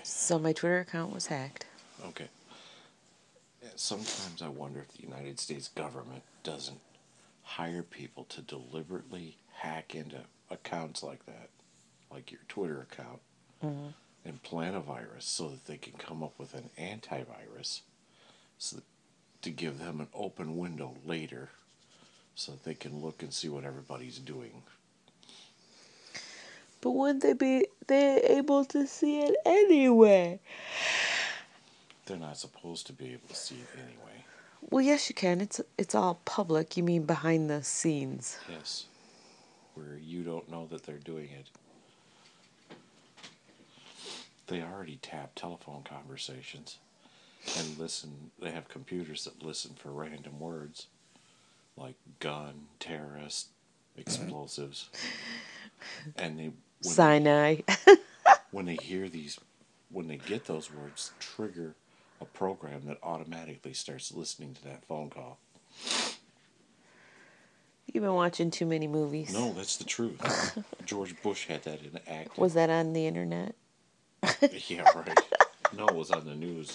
So my Twitter account was hacked. Okay. Sometimes I wonder if the United States government doesn't hire people to deliberately hack into accounts like that, like your Twitter account, and plant a virus so that they can come up with an antivirus to give them an open window later so that they can look and see what everybody's doing. But wouldn't they able to see it anyway? They're not supposed to be able to see it anyway. Well, yes, you can. It's all public. You mean behind the scenes? Yes. Where you don't know that they're doing it. They already tap telephone conversations and listen. They have computers that listen for random words like gun, terrorist, explosives. And Sinai. when they hear these, when they get those words, trigger a program that automatically starts listening to that phone call. You've been watching too many movies. No, that's the truth. George Bush had that enacted. Was that on the internet? Yeah, right. No, it was on the news.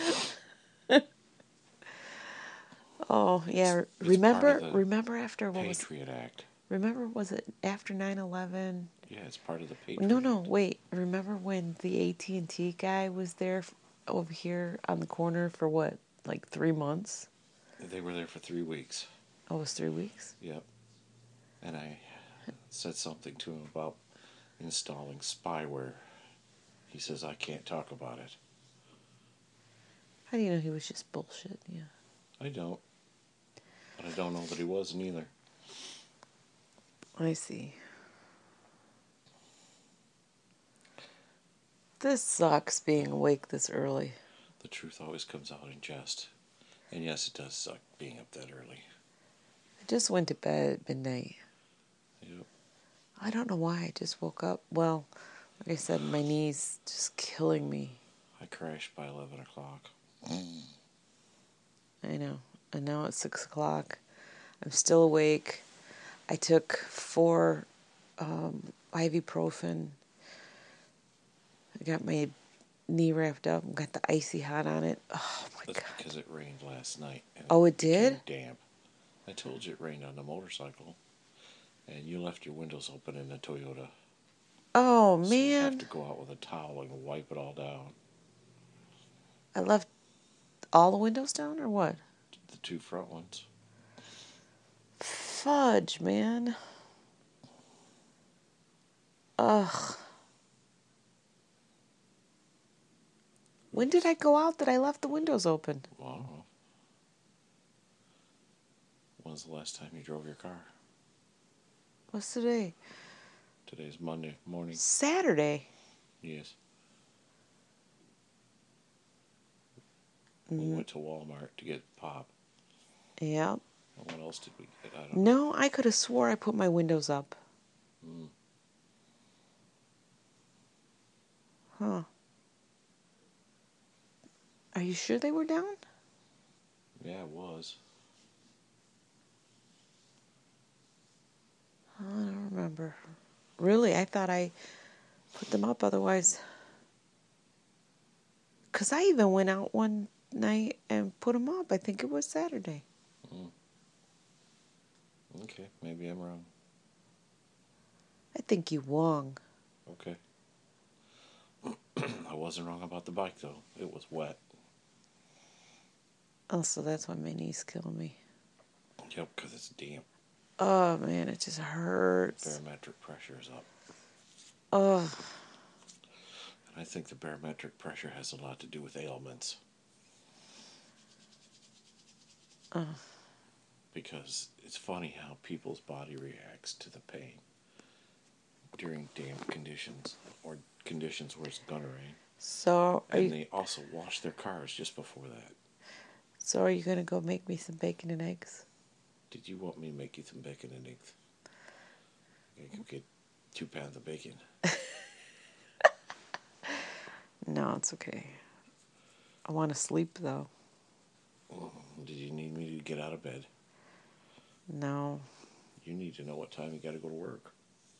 Oh, yeah. It's Remember after what was... Patriot Act. Remember, was it after 9/11? Yeah, it's part of the Patriot No, Act. wait. Remember when the AT&T guy was there over here on the corner for what, like 3 months? They were there for 3 weeks. Oh, it was 3 weeks? Yep. And I said something to him about installing spyware. He says, I can't talk about it. How do you know he was just bullshit? Yeah. I don't. But I don't know that he wasn't either. I see. This sucks being awake this early. The truth always comes out in jest. And yes, it does suck being up that early. I just went to bed at midnight. Yep. I don't know why. I just woke up. Well, like I said, my knees just killing me. I crashed by 11 o'clock. I know. And now it's 6 o'clock. I'm still awake. I took 4 ibuprofen. I got my knee wrapped up and got the icy hot on it. Oh, my That's God. because it rained last night. And Oh, it did? became damp. I told you it rained on the motorcycle. And you left your windows open in the Toyota. Oh, So you have man. to go out with a towel and wipe it all down. I left all the windows down or what? The 2 front ones. Fudge, man. Ugh. When did I go out that I left the windows open? Well, I don't know. When was the last time you drove your car? What's today? Today's Monday morning. Saturday. Yes. We went to Walmart to get pop. Yeah. What else did we get? I don't know. No, I could have swore I put my windows up. Huh. Are you sure they were down? Yeah, it was. I don't remember. Really, I thought I put them up otherwise. Because I even went out one night and put them up. I think it was Saturday. Okay, maybe I'm wrong. I think you wrong. Okay. I wasn't wrong about the bike, though. It was wet. Oh, so that's why my knees kill me. Yep, because it's damp. Oh, man, it just hurts. Barometric pressure is up. Oh. And I think the barometric pressure has a lot to do with ailments. Because it's funny how people's body reacts to the pain during damp conditions or conditions where it's gonna rain. So they also wash their cars just before that. So are you going to go make me some bacon and eggs? Did you want me to make you some bacon and eggs? You can get 2 pounds of bacon. No, it's okay. I want to sleep, though. Did you need me to get out of bed? No. You need to know what time you got to go to work.